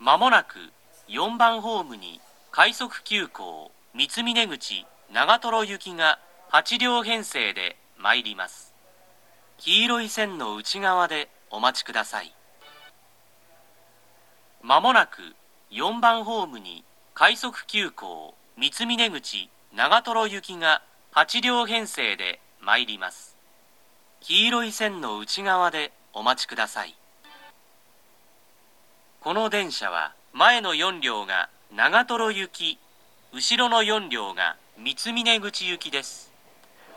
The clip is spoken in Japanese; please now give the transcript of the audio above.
まもなく4番ホームに快速急行三峰口長瀞行きが8両編成で参ります。黄色い線の内側でお待ちください。まもなく4番ホームに快速急行三峰口長瀞行きが8両編成で参ります。黄色い線の内側でお待ちください。この電車は前の4両が長瀞行き、後ろの4両が三峰口行きです。